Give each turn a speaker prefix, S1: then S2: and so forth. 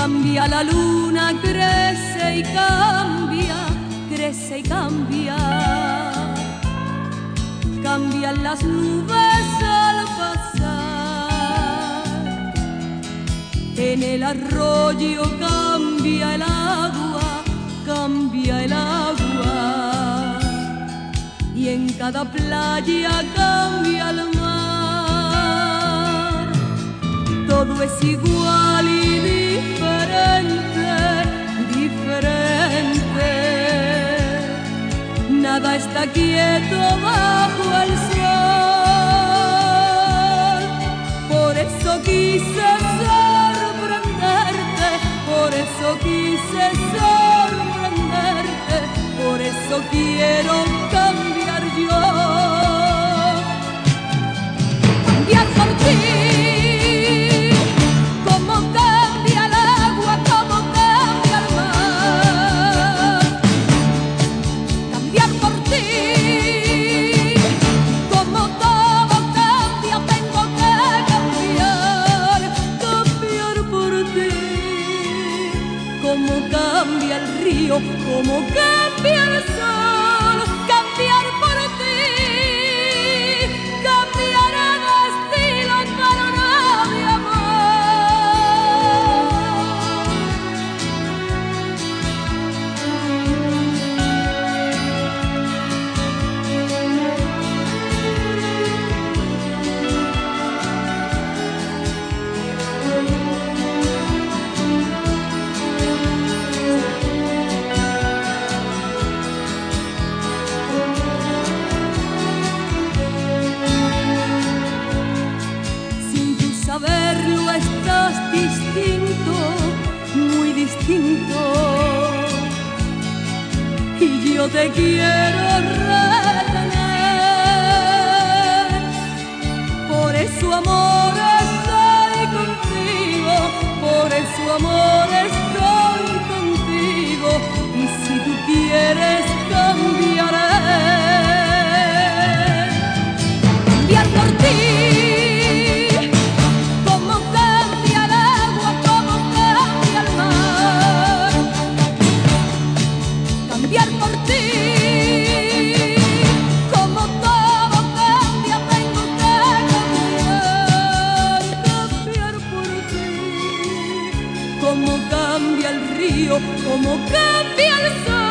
S1: Cambia la luna, crece y cambia, crece y cambia. Cambian las nubes al pasar. En el arroyo cambia el agua, cambia el agua. Y en cada playa cambia el mar. Todo es igual y diferente, diferente. Nada está quieto bajo el sol. Por eso quise sorprenderte, por eso quise sorprenderte, por eso quiero cambiar yo. Cambiar por ti. Como cambia el sol, cambiar por ti, cambiará de estilo, pero no de saberlo estás distinto, muy distinto. Y yo te quiero retener. Por eso amor estoy contigo, por eso amor estoy contigo. Y si tú quieres cambiaré. Cambiar por ti. Cambiar por ti, como todo cambia, tengo que cambiar. Cambiar por ti, como cambia el río, como cambia el sol.